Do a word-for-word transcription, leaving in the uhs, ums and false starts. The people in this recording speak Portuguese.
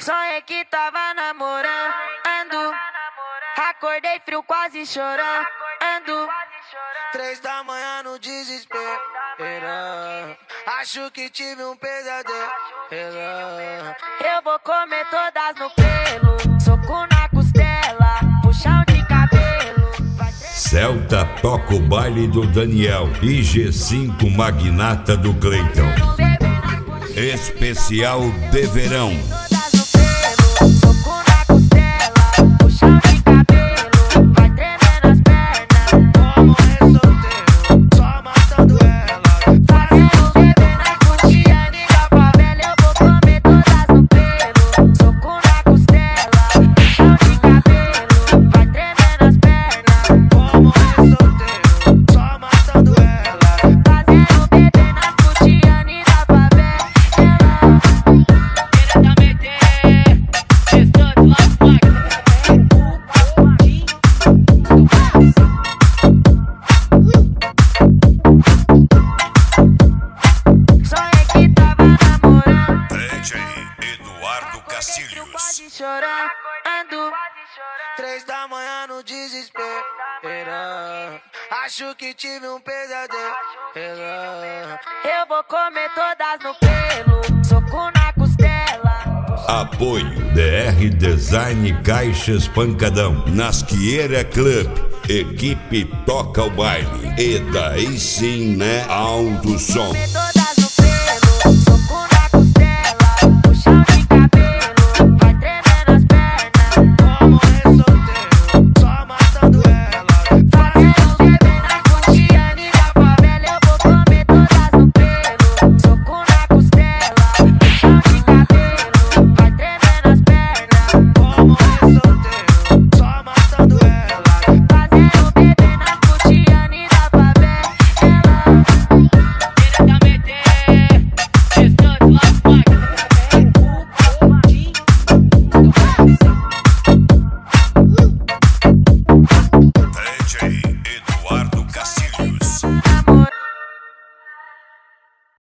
Sonhei que tava namorando, acordei frio quase chorando. Três da manhã no desespero, acho que tive um pesadelo. Eu vou comer todas no pelo, soco na costela, puxão de cabelo. Celta toca o baile do Daniel e G cinco magnata do Cleiton. Especial de verão. Chorando. Três da manhã no desespero, acho que tive um pesadelo. Eu vou comer todas no pelo, soco na costela. Apoio D R Design Caixas Pancadão, Nasqueira Club, equipe toca o baile. E daí sim, né? Alto som.